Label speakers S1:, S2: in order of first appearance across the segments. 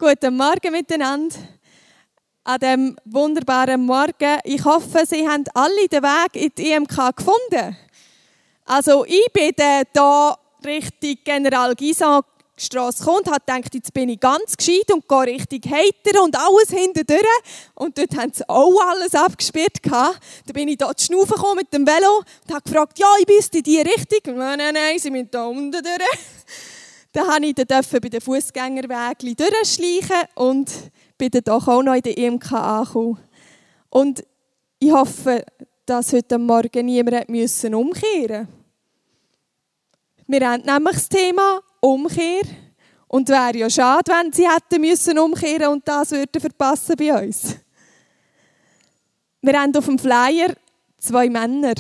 S1: Guten Morgen miteinander. An diesem wunderbaren Morgen. Ich hoffe, Sie haben alle den Weg in die IMK gefunden. Also ich bin hier Richtung General Gysan Strasse gekommen und habe gedacht, jetzt bin ich ganz gescheit und gehe Richtung Heiter und alles hintendurch. Und dort haben sie auch alles abgesperrt. Da bin ich hier zu Schnaufen gekommen mit dem Velo und habe gefragt, ja, ich bin in die Richtung. Nein, sie müssen hier unten durch. Dann durfte ich bei den Fußgängerwegen durchschleichen und bin dann doch auch noch in der IMK angekommen. Und ich hoffe, dass heute Morgen niemand umkehren musste. Wir haben nämlich das Thema Umkehr. Und es wäre ja schade, wenn sie hätten umkehren und das würden verpassen bei uns. Wir haben auf dem Flyer 2 Männer.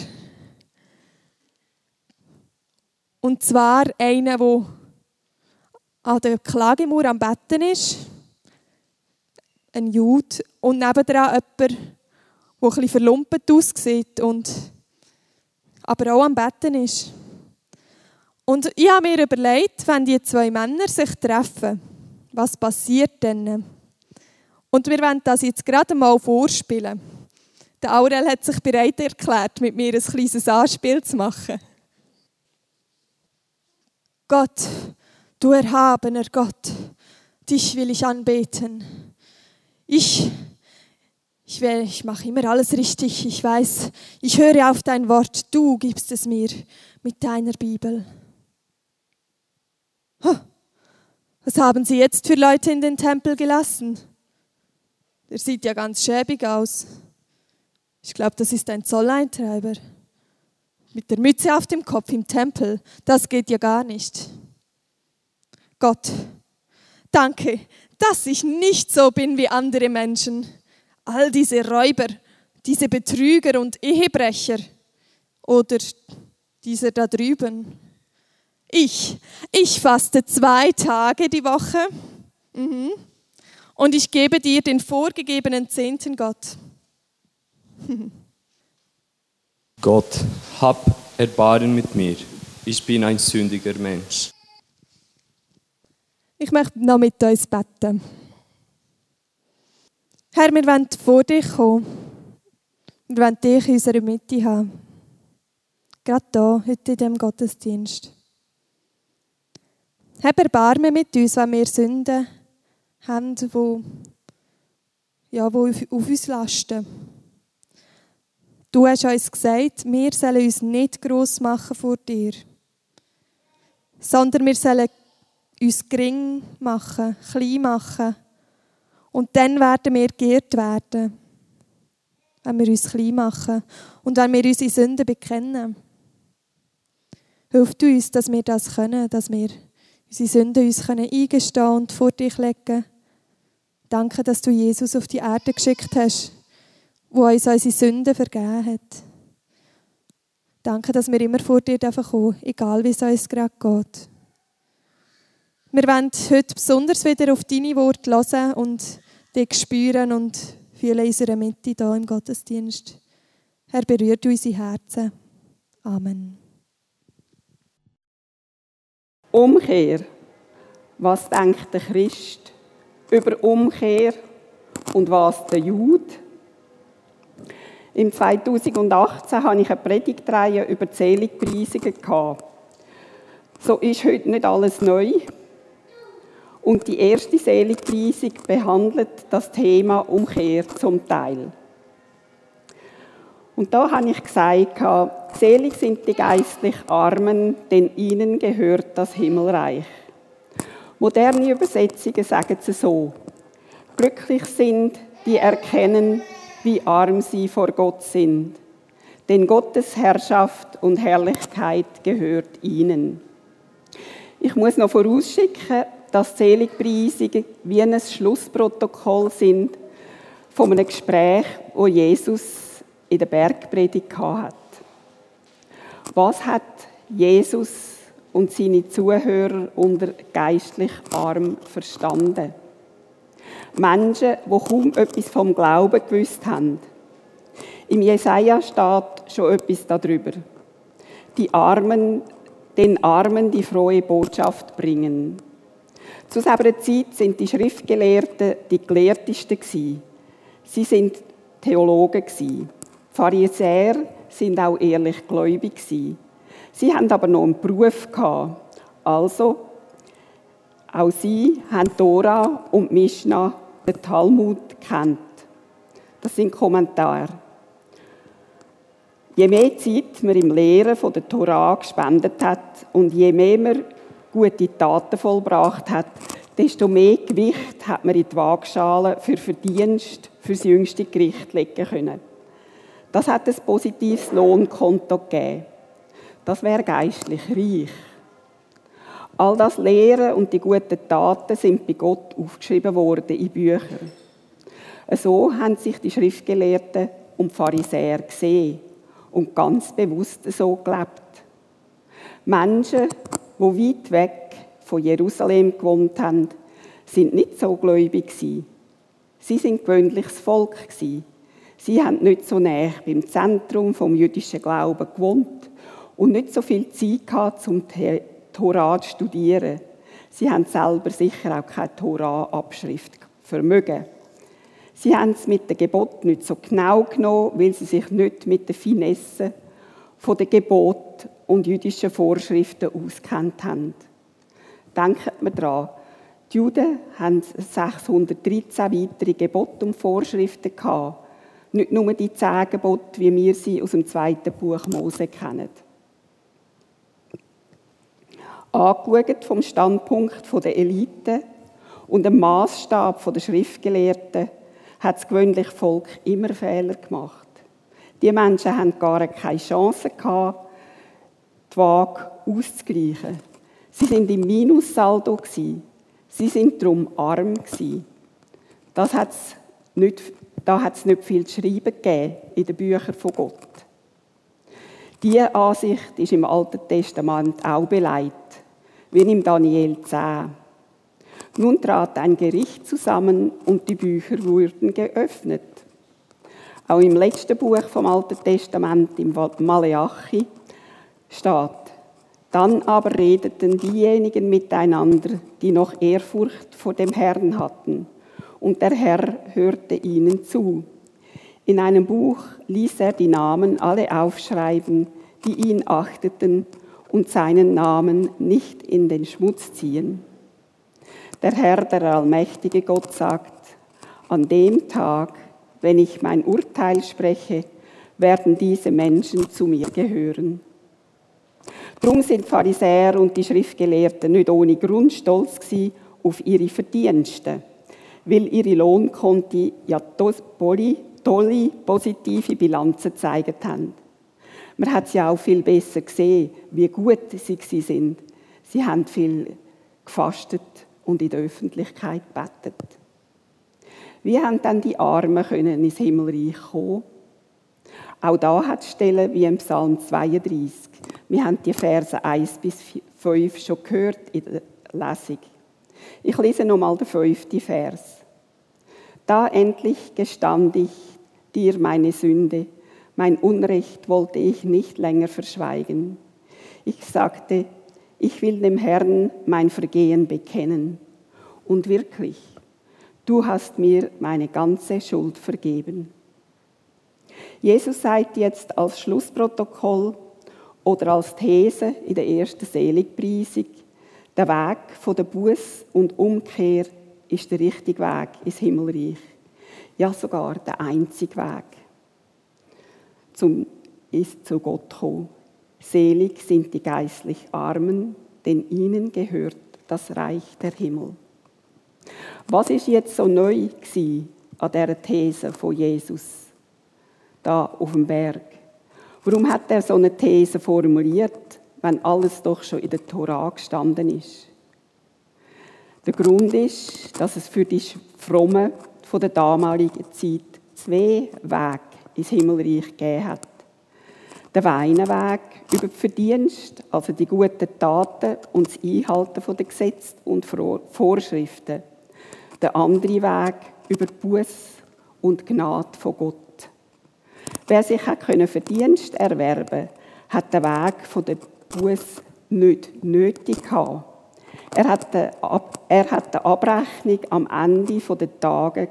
S1: Und zwar einen, der an der Klagemauer am Betten ist. Ein Jude. Und nebendran jemand, der ein bisschen verlumpet aussieht und aber auch am Betten ist. Und ich habe mir überlegt, wenn die 2 Männer sich treffen, was passiert dann? Und wir wollen das jetzt gerade mal vorspielen. Der Aurel hat sich bereit erklärt, mit mir ein kleines Anspiel zu machen. Gott, du erhabener Gott, dich will ich anbeten. Ich mache immer alles richtig. Ich weiß, ich höre auf dein Wort. Du gibst es mir mit deiner Bibel. Was haben Sie jetzt für Leute in den Tempel gelassen? Der sieht ja ganz schäbig aus. Ich glaube, das ist ein Zolleintreiber. Mit der Mütze auf dem Kopf im Tempel. Das geht ja gar nicht. Gott, danke, dass ich nicht so bin wie andere Menschen. All diese Räuber, diese Betrüger und Ehebrecher. Oder dieser da drüben. Ich faste 2 Tage die Woche. Und ich gebe dir den vorgegebenen 10. Gott.
S2: Gott, hab Erbarmen mit mir. Ich bin ein sündiger Mensch.
S1: Ich möchte noch mit uns beten. Herr, wir wollen vor dich kommen. Wir wollen dich in unserer Mitte haben. Gerade hier, heute in diesem Gottesdienst. Hab Erbarmen mit uns, wenn wir Sünden haben, die auf uns lasten. Du hast uns gesagt, wir sollen uns nicht gross machen vor dir, sondern wir sollen uns gering machen, klein machen. Und dann werden wir geehrt werden, wenn wir uns klein machen und wenn wir unsere Sünden bekennen. Hilf uns, dass wir das können, dass wir unsere Sünden uns eingestehen und vor dich legen. Danke, dass du Jesus auf die Erde geschickt hast, der uns unsere Sünden vergeben hat. Danke, dass wir immer vor dir kommen dürfen, egal wie es uns gerade geht. Wir wollen heute besonders wieder auf deine Worte hören und dich spüren und fühlen in unserer Mitte hier im Gottesdienst. Herr, berührt unsere Herzen. Amen.
S3: Umkehr. Was denkt der Christ über Umkehr und was der Jude? Im 2018 hatte ich eine Predigtreihe über die Seligpreisungen. So ist heute nicht alles neu. Und die erste Seligpreisung behandelt das Thema Umkehr zum Teil. Und da habe ich gesagt, selig sind die geistlich Armen, denn ihnen gehört das Himmelreich. Moderne Übersetzungen sagen es so: Glücklich sind, die erkennen, wie arm sie vor Gott sind. Denn Gottes Herrschaft und Herrlichkeit gehört ihnen. Ich muss noch vorausschicken, dass Seligpreisungen wie ein Schlussprotokoll sind von einem Gespräch, das Jesus in der Bergpredigt hatte. Was hat Jesus und seine Zuhörer unter geistlich arm verstanden? Menschen, die kaum etwas vom Glauben gewusst haben. Im Jesaja steht schon etwas darüber. Den Armen die frohe Botschaft bringen. Zu selber Zeit sind die Schriftgelehrten die Gelehrtesten gewesen. Sie sind Theologen gewesen. Die Pharisäer sind auch ehrlich gläubig gewesen. Sie haben aber noch einen Beruf gehabt. Also, auch sie haben die Tora und die Mischna, den Talmud, gekannt. Das sind Kommentare. Je mehr Zeit man im Lehren von der Tora gespendet hat und je mehr man gute Taten vollbracht hat, desto mehr Gewicht hat man in die Waagschale für Verdienst für das jüngste Gericht legen können. Das hat ein positives Lohnkonto gegeben. Das wäre geistlich reich. All das Lehren und die guten Taten sind bei Gott aufgeschrieben worden in Büchern. So haben sich die Schriftgelehrten und Pharisäer gesehen und ganz bewusst so gelebt. Menschen, die weit weg von Jerusalem gewohnt haben, sind nicht so gläubig gewesen. Sie sind gewöhnliches Volk gewesen. Sie haben nicht so nahe beim Zentrum vom jüdischen Glauben gewohnt und nicht so viel Zeit gehabt, um die Tora zu studieren. Sie haben selber sicher auch keine Tora-Abschrift vermögen. Sie haben es mit den Geboten nicht so genau genommen, weil sie sich nicht mit den Finessen von den Geboten und jüdischen Vorschriften auskennt haben. Denkt man daran, die Juden hatten 613 weitere Gebote und Vorschriften gehabt. Nicht nur die 10 Gebote, wie wir sie aus dem 2. Buch Mose kennen. Angeschaut vom Standpunkt der Elite und dem Massstab der Schriftgelehrten hat das gewöhnliche Volk immer Fehler gemacht. Die Menschen hatten gar keine Chance gehabt, die Waage auszugleichen. Sie waren im Minussaldo. Sie waren darum arm. Da hat es nicht viel zu schreiben gegeben in den Büchern von Gott. Diese Ansicht ist im Alten Testament auch beleidigt, wie in Daniel 10. Nun trat ein Gericht zusammen und die Bücher wurden geöffnet. Auch im letzten Buch vom Alten Testament, im Maleachi, steht: Dann aber redeten diejenigen miteinander, die noch Ehrfurcht vor dem Herrn hatten, und der Herr hörte ihnen zu. In einem Buch ließ er die Namen alle aufschreiben, die ihn achteten und seinen Namen nicht in den Schmutz ziehen. Der Herr, der allmächtige Gott, sagt: An dem Tag, wenn ich mein Urteil spreche, werden diese Menschen zu mir gehören. Darum sind die Pharisäer und die Schriftgelehrten nicht ohne Grund stolz auf ihre Verdienste, weil ihre Lohnkonti ja tolle, positive Bilanzen gezeigt haben. Man hat sie auch viel besser gesehen, wie gut sie sind. Sie haben viel gefastet und in der Öffentlichkeit gebetet. Wie haben dann die Armen ins Himmelreich kommen? Auch da hat es Stellen wie im Psalm 32. Wir haben die Verse 1 bis 5 schon gehört in der Lesung. Ich lese nochmal den 5. Vers. Da endlich gestand ich dir meine Sünde, mein Unrecht wollte ich nicht länger verschweigen. Ich sagte, ich will dem Herrn mein Vergehen bekennen. Und wirklich, du hast mir meine ganze Schuld vergeben. Jesus sagt jetzt als Schlussprotokoll oder als These in der ersten Seligpreisung, der Weg von der Buß und Umkehr ist der richtige Weg ins Himmelreich. Ja, sogar der einzige Weg, zu Gott zu kommen. Selig sind die geistlich Armen, denn ihnen gehört das Reich der Himmel. Was ist jetzt so neu an dieser These von Jesus, da auf dem Berg? Warum hat er so eine These formuliert, wenn alles doch schon in der Tora gestanden ist? Der Grund ist, dass es für die Frommen von der damaligen Zeit 2 Wege ins Himmelreich gegeben hat. Der eine Weg über die Verdienste, also die guten Taten und das Einhalten der Gesetze und Vorschriften. Der andere Weg über die Buß und die Gnade von Gott. Wer sich Verdienste erwerben konnte, hat den Weg von der Buß nicht nötig gehabt. Er hat der Abrechnung am Ende der Tage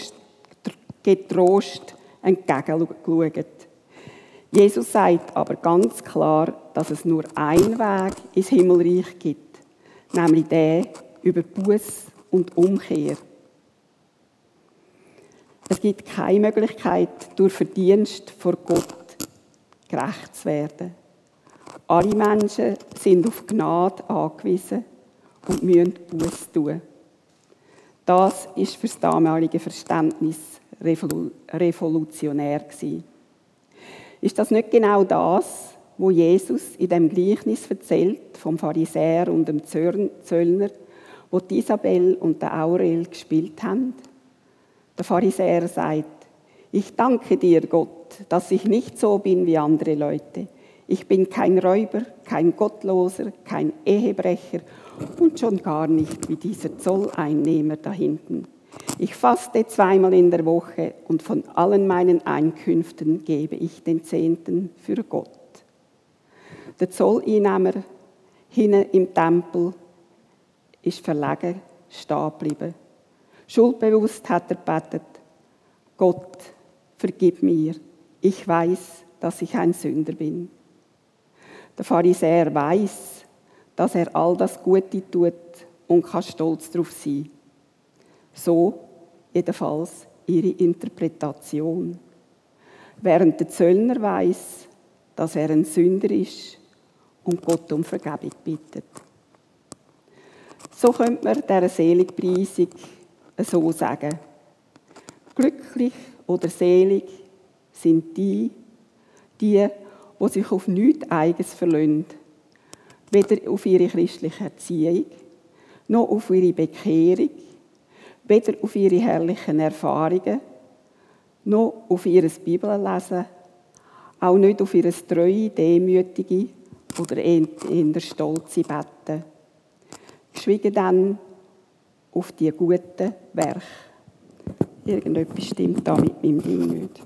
S3: getrost entgegengeschaut. Jesus sagt aber ganz klar, dass es nur einen Weg ins Himmelreich gibt, nämlich der über Buß und Umkehr. Es gibt keine Möglichkeit, durch Verdienst vor Gott gerecht zu werden. Alle Menschen sind auf Gnade angewiesen und müssen Buß tun. Das war für das damalige Verständnis revolutionär. Ist das nicht genau das, was Jesus in dem Gleichnis erzählt vom Pharisäer und dem Zöllner, wo die Isabel und der Aurel gespielt haben? Der Pharisäer sagt: Ich danke dir, Gott, dass ich nicht so bin wie andere Leute. Ich bin kein Räuber, kein Gottloser, kein Ehebrecher und schon gar nicht wie dieser Zolleinnehmer da hinten. Ich faste 2-mal in der Woche und von allen meinen Einkünften gebe ich den 10. für Gott. Der Zolleinnehmer hinten im Tempel ist verlegen stehen geblieben. Schuldbewusst hat er gebetet: Gott, vergib mir, ich weiß, dass ich ein Sünder bin. Der Pharisäer weiß, dass er all das Gute tut und kann stolz darauf sein. So jedenfalls ihre Interpretation. Während der Zöllner weiß, dass er ein Sünder ist und Gott um Vergebung bittet. So könnte man dieser Seligpreisung so sagen: Glücklich oder selig sind die sich auf nichts Eigenes verlassen, weder auf ihre christliche Erziehung, noch auf ihre Bekehrung, weder auf ihre herrlichen Erfahrungen, noch auf ihr Bibellesen, auch nicht auf ihr treue, demütige oder eher stolze Betten. Geschweige denn auf die guten Werke. Irgendetwas stimmt da mit meinem Ding nicht.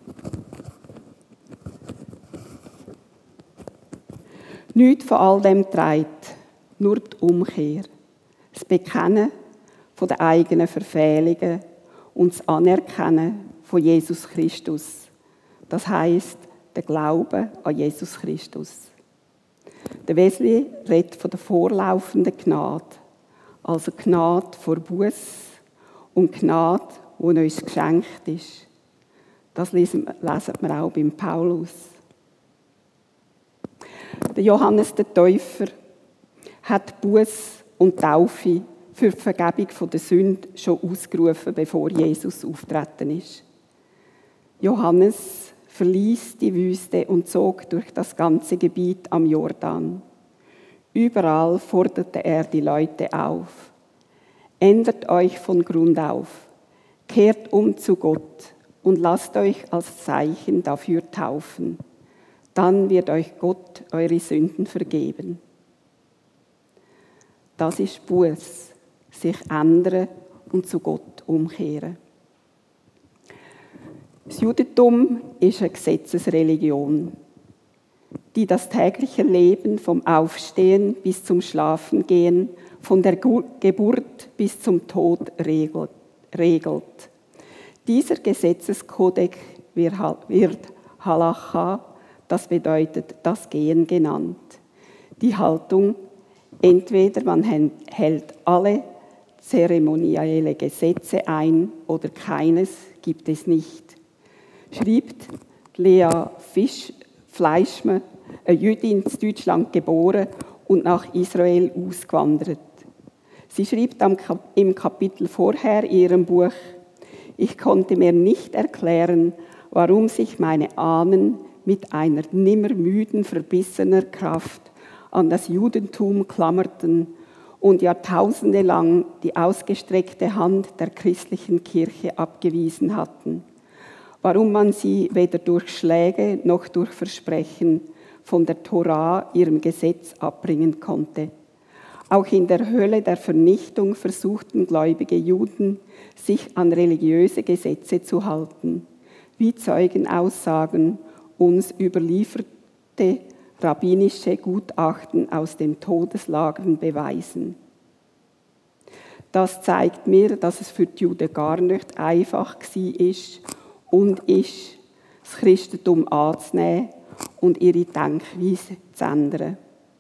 S3: Nichts von all dem trägt, nur die Umkehr. Das Bekennen von den eigenen Verfehlungen und das Anerkennen von Jesus Christus. Das heisst, der Glaube an Jesus Christus. Der Wesley redet von der vorlaufenden Gnade, also Gnade vor Buß und Gnade, die uns geschenkt ist. Das lesen wir auch beim Paulus. Der Johannes der Täufer hat Buß und Taufe für die Vergebung der Sünde schon ausgerufen, bevor Jesus auftreten ist. Johannes verließ die Wüste und zog durch das ganze Gebiet am Jordan. Überall forderte er die Leute auf: Ändert euch von Grund auf, kehrt um zu Gott und lasst euch als Zeichen dafür taufen. Dann wird euch Gott eure Sünden vergeben. Das ist Buß, sich ändern und zu Gott umkehren. Das Judentum ist eine Gesetzesreligion, die das tägliche Leben vom Aufstehen bis zum Schlafengehen, von der Geburt bis zum Tod regelt. Dieser Gesetzeskodex wird Halacha, das bedeutet das Gehen genannt. Die Haltung, entweder man hält alle zeremonielle Gesetze ein oder keines, gibt es nicht. Schreibt Lea Fleischmann, eine Jüdin in Deutschland geboren und nach Israel ausgewandert. Sie schreibt im Kapitel vorher in ihrem Buch: Ich konnte mir nicht erklären, warum sich meine Ahnen mit einer nimmer müden, verbissener Kraft an das Judentum klammerten und Jahrtausende lang die ausgestreckte Hand der christlichen Kirche abgewiesen hatten. Warum man sie weder durch Schläge noch durch Versprechen von der Tora, ihrem Gesetz, abbringen konnte. Auch in der Hölle der Vernichtung versuchten gläubige Juden, sich an religiöse Gesetze zu halten, wie Zeugenaussagen uns überlieferte rabbinische Gutachten aus den Todeslagern beweisen. Das zeigt mir, dass es für die Juden gar nicht einfach war und ist, das Christentum anzunehmen und ihre Denkweise zu ändern.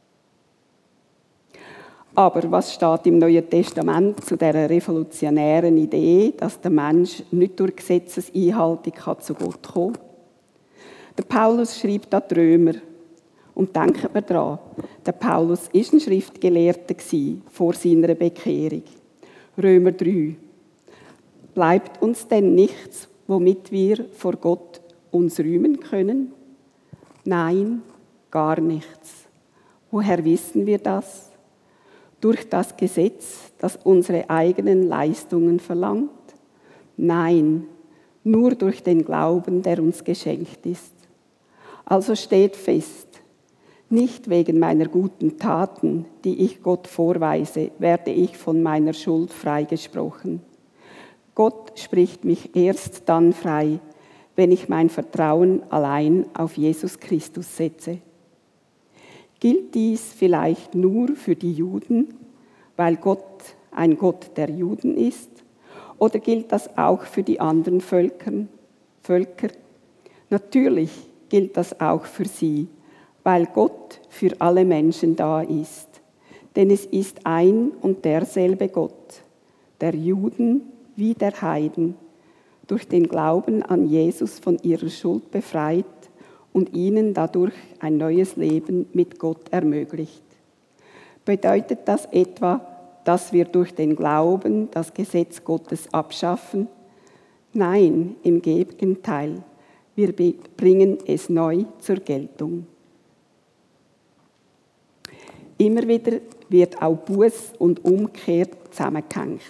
S3: Aber was steht im Neuen Testament zu dieser revolutionären Idee, dass der Mensch nicht durch Gesetzeseinhaltung zu Gott kommen kann? Der Paulus schreibt an die Römer. Und denkt mir daran, der Paulus war ein Schriftgelehrter vor seiner Bekehrung. Römer 3. Bleibt uns denn nichts, womit wir vor Gott uns rühmen können? Nein, gar nichts. Woher wissen wir das? Durch das Gesetz, das unsere eigenen Leistungen verlangt? Nein, nur durch den Glauben, der uns geschenkt ist. Also steht fest, nicht wegen meiner guten Taten, die ich Gott vorweise, werde ich von meiner Schuld freigesprochen. Gott spricht mich erst dann frei, wenn ich mein Vertrauen allein auf Jesus Christus setze. Gilt dies vielleicht nur für die Juden, weil Gott ein Gott der Juden ist? Oder gilt das auch für die anderen Völker? Natürlich gilt das auch für sie, weil Gott für alle Menschen da ist. Denn es ist ein und derselbe Gott, der Juden wie der Heiden, durch den Glauben an Jesus von ihrer Schuld befreit und ihnen dadurch ein neues Leben mit Gott ermöglicht. Bedeutet das etwa, dass wir durch den Glauben das Gesetz Gottes abschaffen? Nein, im Gegenteil, wir bringen es neu zur Geltung. Immer wieder wird auch Buß und Umkehr zusammengehängt.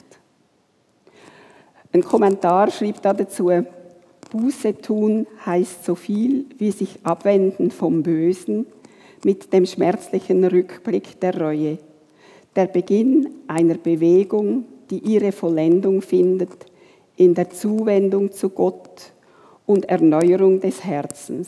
S3: Ein Kommentar schreibt dazu, Buße tun heisst so viel wie sich abwenden vom Bösen mit dem schmerzlichen Rückblick der Reue. Der Beginn einer Bewegung, die ihre Vollendung findet in der Zuwendung zu Gott und Erneuerung des Herzens.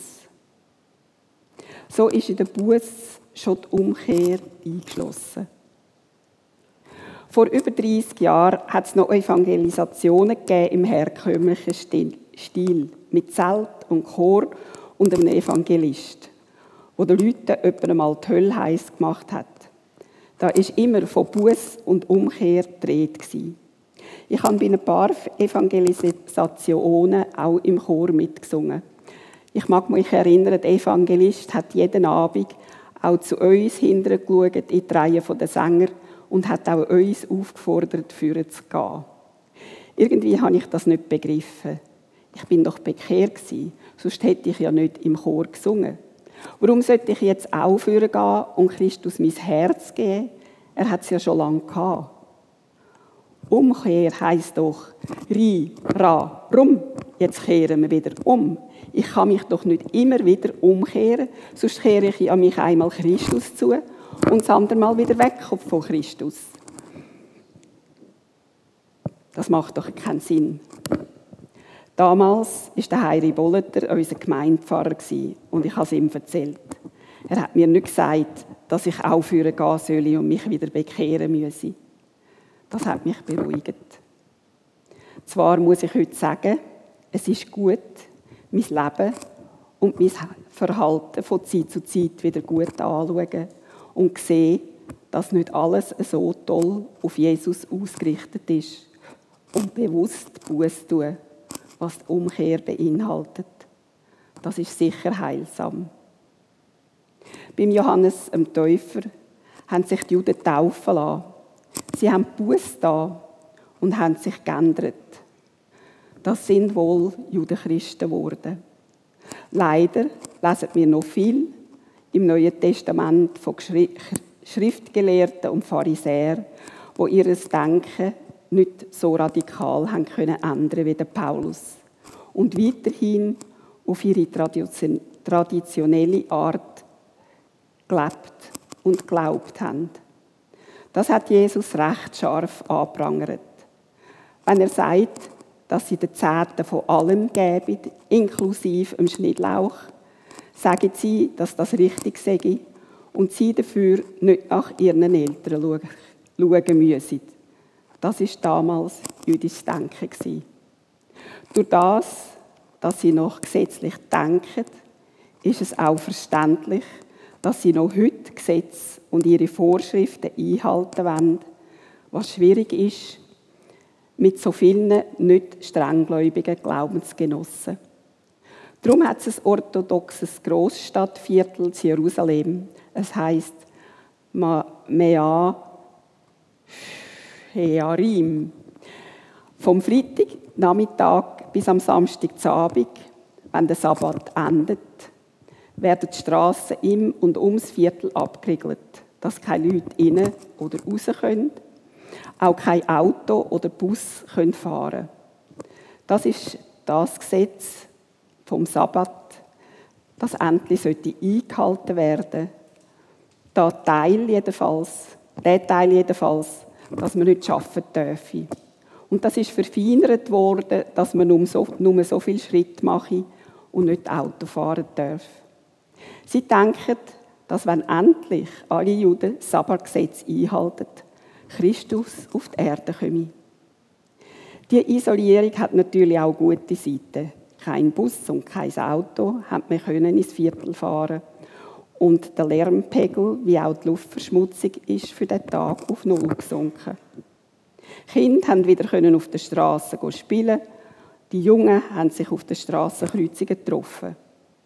S3: So ist in der Buß schon die Umkehr eingeschlossen. Vor über 30 Jahren hat es noch Evangelisationen gegeben im herkömmlichen Stil, mit Zelt und Chor und einem Evangelist, wo den Leuten etwa einmal die Hölle heiß gemacht hat. Da war immer von Buß und Umkehr die Rede. Ich habe bei ein paar Evangelisationen auch im Chor mitgesungen. Ich mag mich erinnern, der Evangelist hat jeden Abend auch zu uns hinterher geschaut, in die Reihe der Sänger, und hat auch uns aufgefordert, führen zu gehen. Irgendwie habe ich das nicht begriffen. Ich bin doch bekehrt gewesen, sonst hätte ich ja nicht im Chor gesungen. Warum sollte ich jetzt auch führen gehen und Christus mein Herz geben? Er hat es ja schon lange gehabt. Umkehr heisst doch ri, ra, rum. Jetzt kehren wir wieder um. Ich kann mich doch nicht immer wieder umkehren, sonst kehre ich an mich einmal Christus zu und das andere Mal wieder weg von Christus. Das macht doch keinen Sinn. Damals war der Heiri Bolleter unser Gemeindepfarrer und ich habe es ihm erzählt. Er hat mir nicht gesagt, dass ich aufhören gehen soll und mich wieder bekehren müsse. Das hat mich beruhigt. Zwar muss ich heute sagen, es ist gut, mein Leben und mein Verhalten von Zeit zu Zeit wieder gut anschauen und sehen, dass nicht alles so toll auf Jesus ausgerichtet ist und bewusst Buß tun, was die Umkehr beinhaltet. Das ist sicher heilsam. Beim Johannes dem Täufer haben sich die Juden taufen lassen. Sie haben Buß da und haben sich geändert. Das sind wohl Judenchristen geworden. Leider lesen wir noch viel im Neuen Testament von Schriftgelehrten und Pharisäern, die ihr Denken nicht so radikal haben können ändern wie der Paulus und weiterhin auf ihre traditionelle Art gelebt und geglaubt haben. Das hat Jesus recht scharf angeprangert. Wenn er sagt, dass sie den Zehnten von allem geben, inklusive dem Schnittlauch, sagen sie, dass das richtig sei und sie dafür nicht nach ihren Eltern schauen müssen. Das war damals jüdisches Denken. Durch das, dass sie noch gesetzlich denken, ist es auch verständlich, dass sie noch heute Gesetze und ihre Vorschriften einhalten wollen, was schwierig ist mit so vielen nicht strenggläubigen Glaubensgenossen. Darum hat es ein orthodoxes Grossstadtviertel in Jerusalem. Es heisst Mea Shearim. Vom Freitagnachmittag bis am Samstagabend, wenn der Sabbat endet, werden die Strassen im und ums Viertel abgeriegelt, dass keine Leute rein oder raus können, auch kein Auto oder Bus können fahren. Das ist das Gesetz vom Sabbat, das endlich eingehalten werden sollte. Der Teil jedenfalls, dass man nicht arbeiten dürfe. Und das ist verfeinert worden, dass man nur so viel Schritt mache und nicht Auto fahren darf. Sie denken, dass wenn endlich alle Juden das Sabbatgesetz einhalten, Christus auf die Erde komme. Die Isolierung hat natürlich auch gute Seiten. Kein Bus und kein Auto konnte man ins Viertel fahren. Und der Lärmpegel, wie auch die Luftverschmutzung, ist für den Tag auf Null gesunken. Kinder konnten wieder auf der Straße spielen. Die Jungen haben sich auf den Strassenkreuzungen getroffen.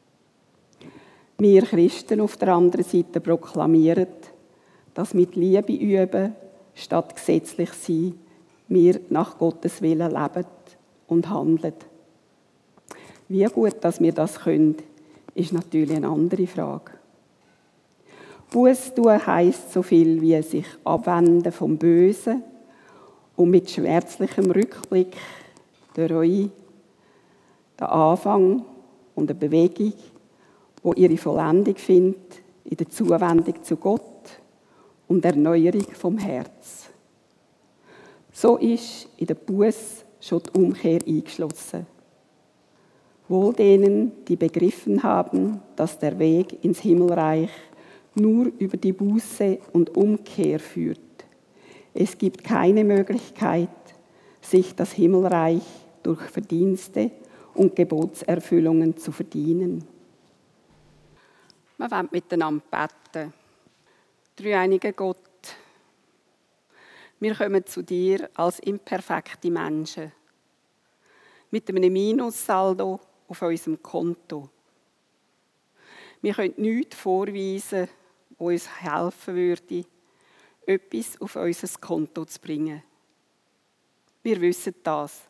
S3: Wir Christen auf der anderen Seite proklamieren, dass mit Liebe üben, statt gesetzlich sein, wir nach Gottes Willen leben und handeln. Wie gut, dass wir das können, ist natürlich eine andere Frage. Buß tun heisst so viel wie sich abwenden vom Bösen und mit schmerzlichem Rückblick der Reue, der Anfang und eine Bewegung, wo ihre Vollendung findet in der Zuwendung zu Gott und der Erneuerung vom Herz. So ist in der Buß schon die Umkehr eingeschlossen. Wohl denen, die begriffen haben, dass der Weg ins Himmelreich nur über die Buße und Umkehr führt. Es gibt keine Möglichkeit, sich das Himmelreich durch Verdienste und Gebotserfüllungen zu verdienen. Wir wollen miteinander beten. Dreieiniger Gott, wir kommen zu dir als imperfekte Menschen, mit einem Minussaldo auf unserem Konto. Wir können nichts vorweisen, was uns helfen würde, etwas auf unser Konto zu bringen. Wir wissen das.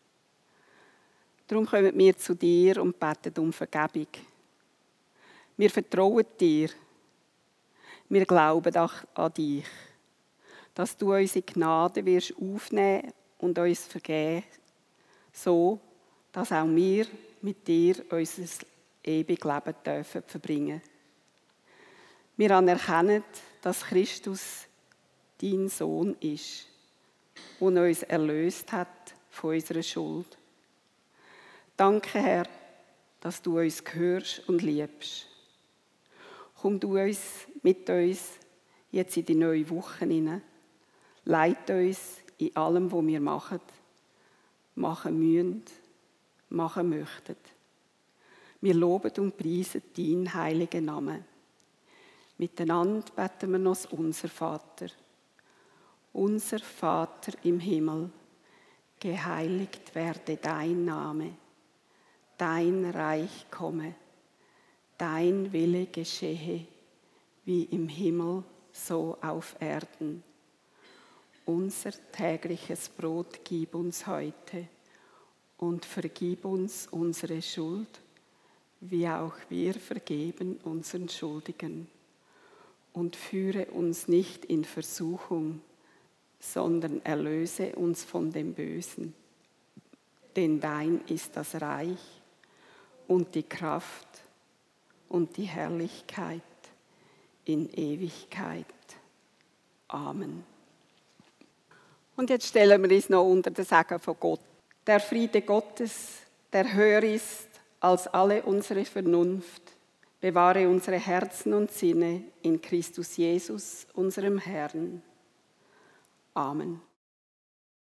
S3: Darum kommen wir zu dir und beten um Vergebung. Wir vertrauen dir. Wir glauben an dich, dass du unsere Gnade wirst aufnehmen und uns vergeben, so dass auch wir mit dir unser ewiges Leben dürfen verbringen. Wir anerkennen, dass Christus dein Sohn ist und uns erlöst hat von unserer Schuld. Danke, Herr, dass du uns hörst und liebst. Komm du mit uns jetzt in die neue Woche hinein. Leit uns in allem, was wir machen müssen, machen möchten. Wir loben und preisen deinen heiligen Namen. Miteinander beten wir noch das Unser Vater. Unser Vater im Himmel, geheiligt werde dein Name. Dein Reich komme. Dein Wille geschehe, wie im Himmel, so auf Erden. Unser tägliches Brot gib uns heute und vergib uns unsere Schuld, wie auch wir vergeben unseren Schuldigen. Und führe uns nicht in Versuchung, sondern erlöse uns von dem Bösen. Denn dein ist das Reich und die Kraft und die Herrlichkeit in Ewigkeit. Amen. Und jetzt stellen wir uns noch unter den Segen von Gott. Der Friede Gottes, der höher ist als alle unsere Vernunft, bewahre unsere Herzen und Sinne in Christus Jesus, unserem Herrn. Amen.